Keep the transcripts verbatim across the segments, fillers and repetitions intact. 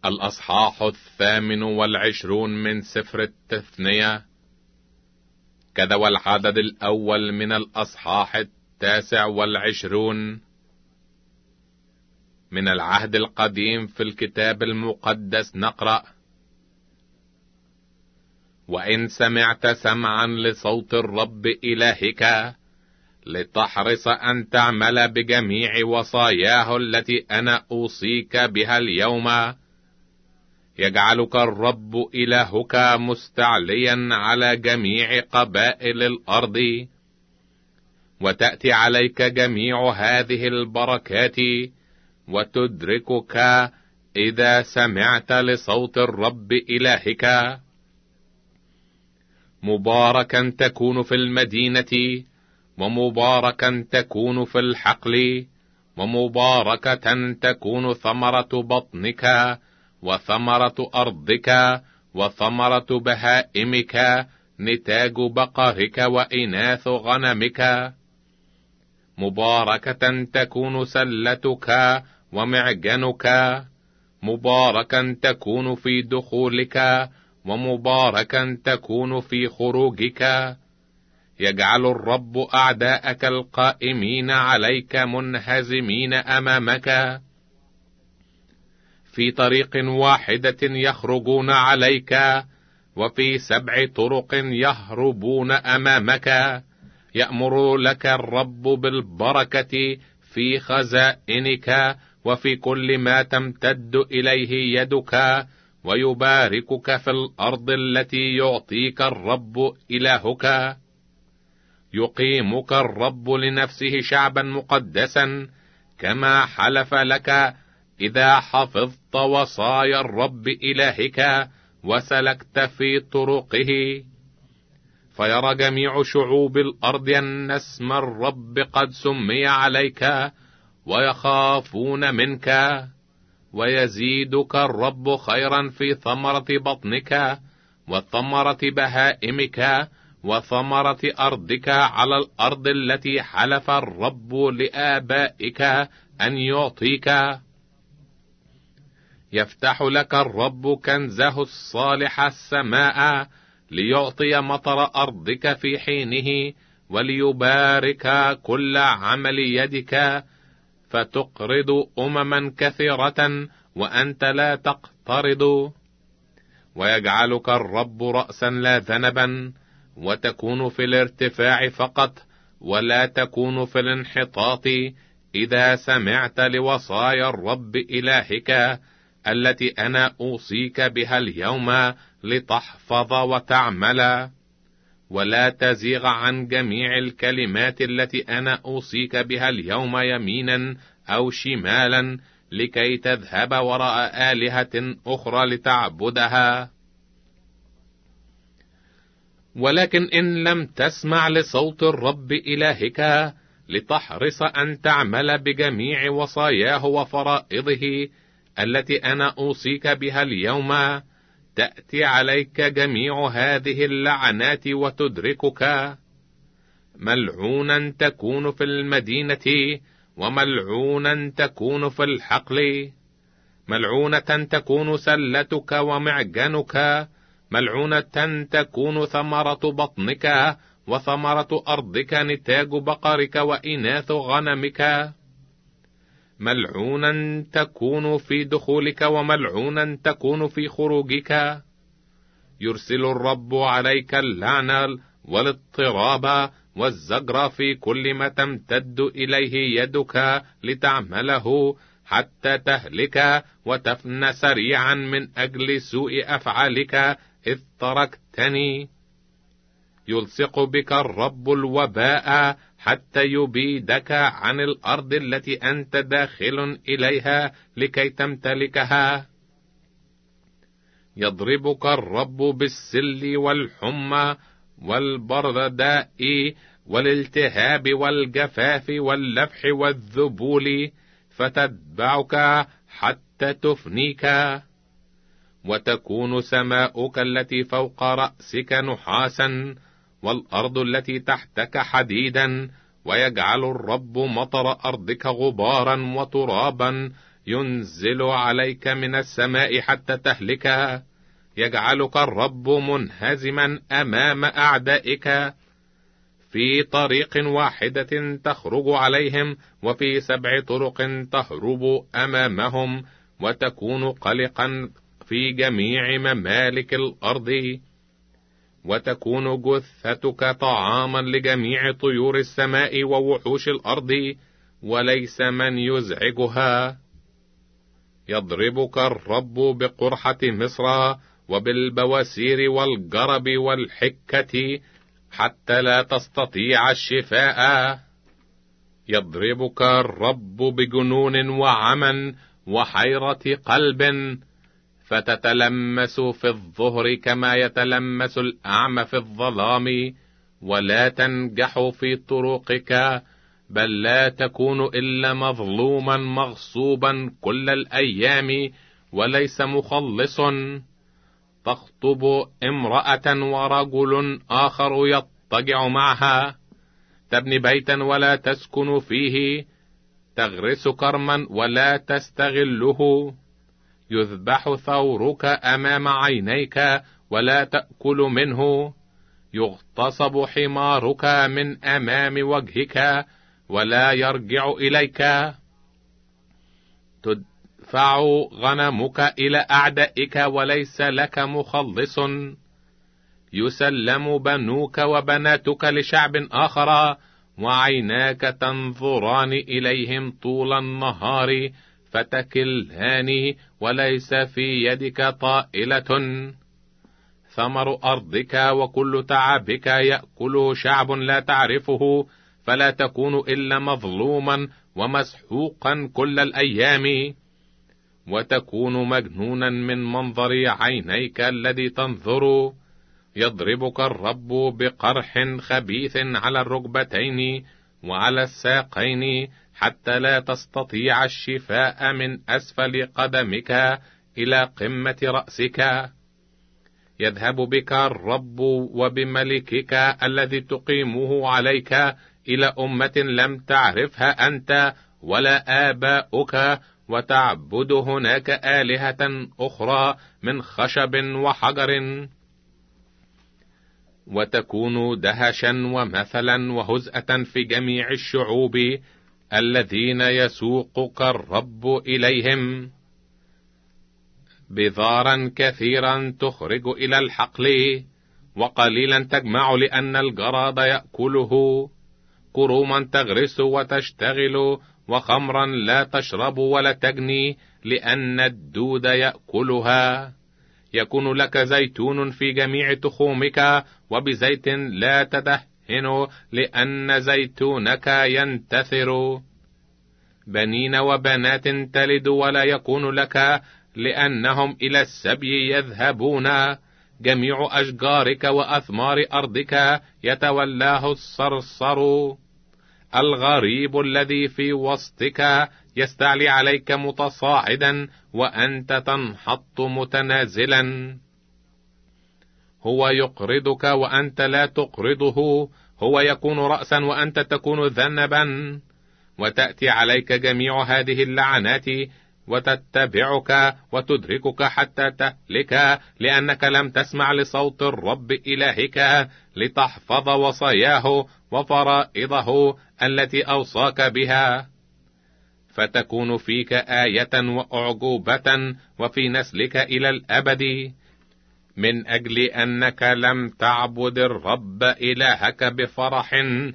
الأصحاح الثامن والعشرون من سفر التثنية. كذا والعدد الأول من الأصحاح التاسع والعشرون من العهد القديم في الكتاب المقدس نقرأ: وإن سمعت سمعا لصوت الرب إلهك لتحرص أن تعمل بجميع وصاياه التي أنا أوصيك بها اليوم، يجعلك الرب إلهك مستعليا على جميع قبائل الأرض، وتأتي عليك جميع هذه البركات وتدركك إذا سمعت لصوت الرب إلهك. مباركا تكون في المدينة، ومباركا تكون في الحقل، ومباركة تكون ثمرة بطنك وثمرة أرضك وثمرة بهائمك، نتاج بقرك وإناث غنمك. مباركة تكون سلتك ومعجنك، مباركا تكون في دخولك ومباركا تكون في خروجك. يجعل الرب أعداءك القائمين عليك منهزمين أمامك. في طريق واحدة يخرجون عليك، وفي سبع طرق يهربون أمامك. يأمر لك الرب بالبركة في خزائنك وفي كل ما تمتد إليه يدك، ويباركك في الأرض التي يعطيك الرب إلهك. يقيمك الرب لنفسه شعبا مقدسا، كما حلف لك إذا حفظت وصايا الرب إلهك وسلكت في طرقه. فيرى جميع شعوب الأرض أن اسم الرب قد سمي عليك، ويخافون منك. ويزيدك الرب خيرا في ثمرة بطنك وثمرة بهائمك وثمرة أرضك على الأرض التي حلف الرب لآبائك أن يعطيك. يفتح لك الرب كنزه الصالح السماء، ليعطي مطر أرضك في حينه، وليبارك كل عمل يدك، فتقرض أمما كثيرة وأنت لا تقترض. ويجعلك الرب رأسا لا ذنبا، وتكون في الارتفاع فقط ولا تكون في الانحطاط، إذا سمعت لوصايا الرب إلهك التي أنا أوصيك بها اليوم لتحفظ وتعمل. ولا تزيغ عن جميع الكلمات التي أنا أوصيك بها اليوم يمينا أو شمالا، لكي تذهب وراء آلهة أخرى لتعبدها. ولكن إن لم تسمع لصوت الرب إلهك لتحرص أن تعمل بجميع وصاياه وفرائضه التي أنا أوصيك بها اليوم، تأتي عليك جميع هذه اللعنات وتدركك. ملعونا تكون في المدينة، وملعونا تكون في الحقل. ملعونة تكون سلتك ومعجنك، ملعونة تكون ثمرة بطنك وثمرة أرضك، نتاج بقرك وإناث غنمك. ملعونا تكون في دخولك وملعونا تكون في خروجك. يرسل الرب عليك اللعنة والاضطراب والزجر في كل ما تمتد إليه يدك لتعمله، حتى تهلك وتفنى سريعا من أجل سوء أفعالك إذ تركتني. يلصق بك الرب الوباء حتى يبيدك عن الأرض التي أنت داخل إليها لكي تمتلكها. يضربك الرب بالسل والحمى والبرداء والالتهاب والجفاف واللفح والذبول، فتتبعك حتى تفنيك. وتكون سماؤك التي فوق رأسك نحاسا، والأرض التي تحتك حديدا، ويجعل الرب مطر أرضك غبارا وترابا، ينزل عليك من السماء حتى تهلك. يجعلك الرب منهزما أمام أعدائك، في طريق واحدة تخرج عليهم، وفي سبع طرق تهرب أمامهم، وتكون قلقا في جميع ممالك الأرض. وتكون جثتك طعاما لجميع طيور السماء ووحوش الأرض، وليس من يزعجها. يضربك الرب بقرحة مصر وبالبواسير والجرب والحكة، حتى لا تستطيع الشفاء. يضربك الرب بجنون وعمى وحيرة قلب، فتتلمس في الظهر كما يتلمس الأعمى في الظلام، ولا تنجح في طرقك، بل لا تكون إلا مظلوما مغصوبا كل الأيام، وليس مخلص. تخطب امرأة ورجل آخر يضطجع معها، تبني بيتا ولا تسكن فيه، تغرس كرما ولا تستغله. يذبح ثورك أمام عينيك ولا تأكل منه، يغتصب حمارك من أمام وجهك ولا يرجع إليك. تدفع غنمك إلى أعدائك وليس لك مخلص. يسلم بنوك وبناتك لشعب آخر، وعيناك تنظران إليهم طول النهار، فتكلهان وليس في يدك طائلة. ثمر أرضك وكل تعبك يأكله شعب لا تعرفه، فلا تكون إلا مظلوما ومسحوقا كل الأيام. وتكون مجنونا من منظر عينيك الذي تنظر. يضربك الرب بقرح خبيث على الركبتين وعلى الساقين، حتى لا تستطيع الشفاء من أسفل قدمك إلى قمة رأسك. يذهب بك الرب وبملكك الذي تقيمه عليك إلى أمة لم تعرفها أنت ولا آباؤك، وتعبد هناك آلهة أخرى من خشب وحجر. وتكون دهشا ومثلا وهزءة في جميع الشعوب الذين يسوقك الرب إليهم. بذارا كثيرا تخرج إلى الحقل، وقليلا تجمع لأن الجراد يأكله. كروما تغرس وتشتغل، وخمرا لا تشرب ولا تجني، لأن الدود يأكلها. يكون لك زيتون في جميع تخومك، وبزيت لا تدهن، لأن زيتونك ينتثر. بنين وبنات تلد ولا يكون لك، لأنهم إلى السبي يذهبون. جميع أشجارك وأثمار أرضك يتولاه الصرصر. الغريب الذي في وسطك يستعلي عليك متصاعدا، وأنت تنحط متنازلا. هو يقرضك وأنت لا تقرضه، هو يكون رأسا وأنت تكون ذنبا. وتأتي عليك جميع هذه اللعنات وتتبعك وتدركك حتى تهلك، لأنك لم تسمع لصوت الرب إلهك لتحفظ وصاياه وفرائضه التي أوصاك بها. فتكون فيك آية وأعجوبة وفي نسلك إلى الأبد، من أجل أنك لم تعبد الرب إلهك بفرح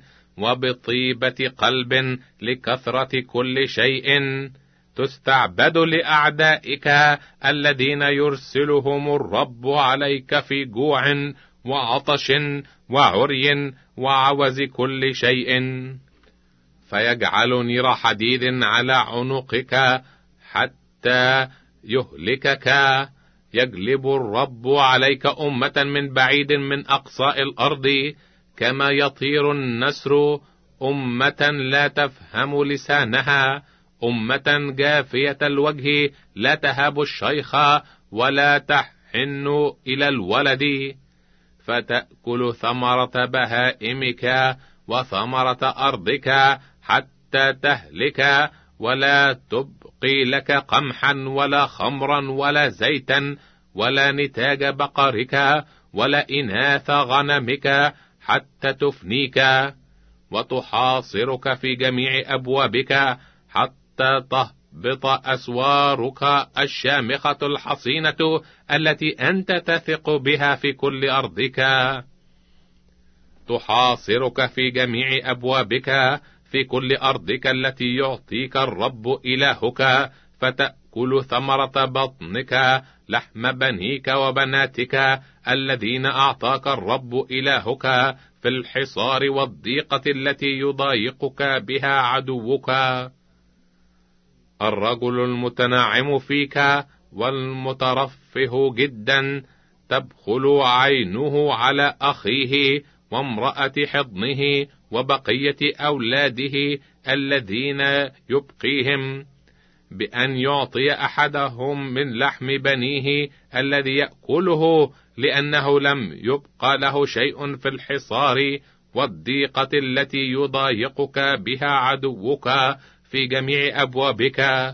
وبطيبة قلب لكثرة كل شيء. تستعبد لأعدائك الذين يرسلهم الرب عليك في جوع وعطش وعري وعوز كل شيء. فيجعل نير حديد على عنقك حتى يهلكك. يجلب الرب عليك أمة من بعيد من أقصاء الأرض، كما يطير النسر، أمة لا تفهم لسانها، أمة جافية الوجه لا تهاب الشيخ ولا تحن إلى الولد. فتأكل ثمرة بهائمك وثمرة أرضك حتى تهلك، ولا تبق يعطي لك قمحا ولا خمرا ولا زيتا ولا نتاج بقرك ولا إناث غنمك حتى تفنيك، وتحاصرك في جميع أبوابك حتى تهبط أسوارك الشامخة الحصينة التي أنت تثق بها في كل أرضك. تحاصرك في جميع أبوابك في كل أرضك التي يعطيك الرب إلهك، فتأكل ثمرة بطنك لحم بنيك وبناتك الذين أعطاك الرب إلهك في الحصار والضيقة التي يضايقك بها عدوك. الرجل المتنعم فيك والمترفه جدا تبخل عينه على أخيه وامرأة حضنه وبقية أولاده الذين يبقيهم، بأن يعطي أحدهم من لحم بنيه الذي يأكله، لأنه لم يبق له شيء في الحصار والضيقة التي يضايقك بها عدوك في جميع أبوابك.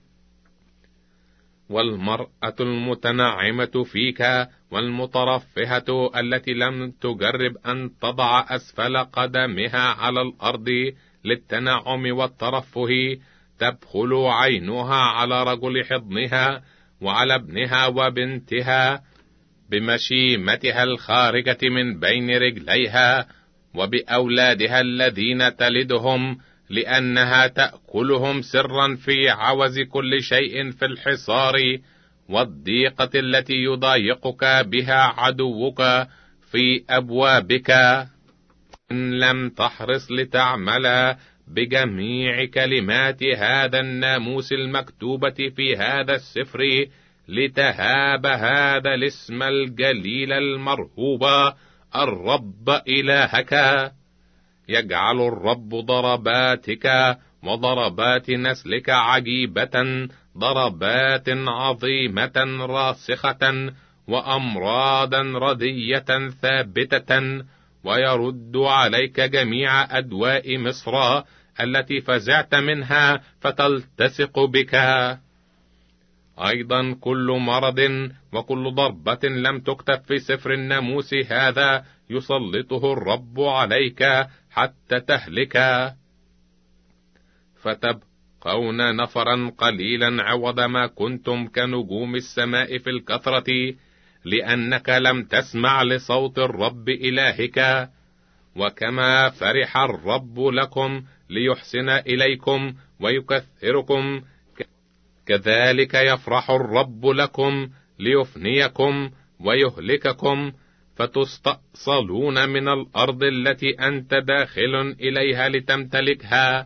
والمرأة المتنعمة فيك والمترفهة التي لم تجرب أن تضع أسفل قدمها على الأرض للتنعم والترفه تبخل عينها على رجل حضنها وعلى ابنها وبنتها بمشيمتها الخارجة من بين رجليها وبأولادها الذين تلدهم، لأنها تأكلهم سرا في عوز كل شيء في الحصار والضيقة التي يضايقك بها عدوك في أبوابك. إن لم تحرص لتعمل بجميع كلمات هذا الناموس المكتوبة في هذا السفر لتهاب هذا الاسم الجليل المرهوب الرب إلهك، يجعل الرب ضرباتك وضربات نسلك عجيبة، ضربات عظيمة راسخة وأمراضا ردية ثابتة، ويرد عليك جميع أدواء مصر التي فزعت منها فتلتصق بك. أيضا كل مرض وكل ضربة لم تكتب في سفر الناموس هذا يسلطه الرب عليك حتى تهلك، فتبقون نفرا قليلا عوض ما كنتم كنجوم السماء في الكثرة، لأنك لم تسمع لصوت الرب إلهك. وكما فرح الرب لكم ليحسن إليكم ويكثركم، كذلك يفرح الرب لكم ليفنيكم ويهلككم، فتستأصلون من الأرض التي أنت داخل إليها لتمتلكها.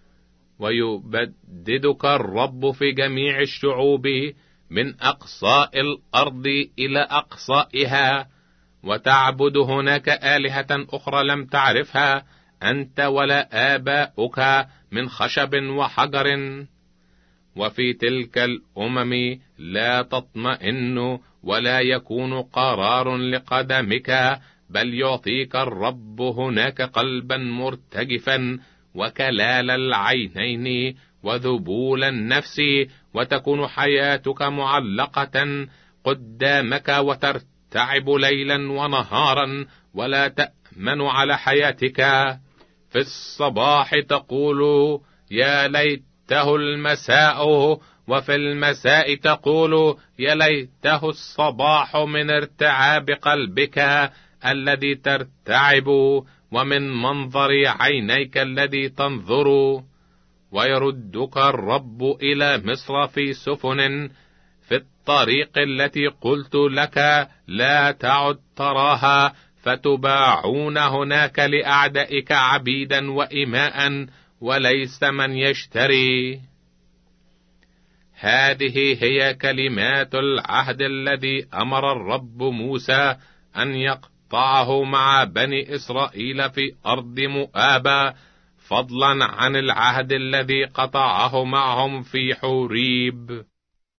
ويبددك الرب في جميع الشعوب من أقصاء الأرض إلى أقصائها، وتعبد هناك آلهة أخرى لم تعرفها أنت ولا آباؤك من خشب وحجر. وفي تلك الأمم لا تطمئن ولا يكون قرار لقدمك، بل يعطيك الرب هناك قلبا مرتجفا وكلال العينين وذبول النفس، وتكون حياتك معلقة قدامك وترتعب ليلا ونهارا ولا تأمن على حياتك. في الصباح تقول يا ليته المساء، وفي المساء تقول يا ليته الصباح، من ارتعاب قلبك الذي ترتعب ومن منظر عينيك الذي تنظر. ويردك الرب إلى مصر في سفن، في الطريق التي قلت لك لا تعد تراها، فتباعون هناك لأعدائك عبيدا وإماء وليس من يشتري. هذه هي كلمات العهد الذي أمر الرب موسى أن يقطعه مع بني إسرائيل في أرض مؤاب، فضلا عن العهد الذي قطعه معهم في حوريب.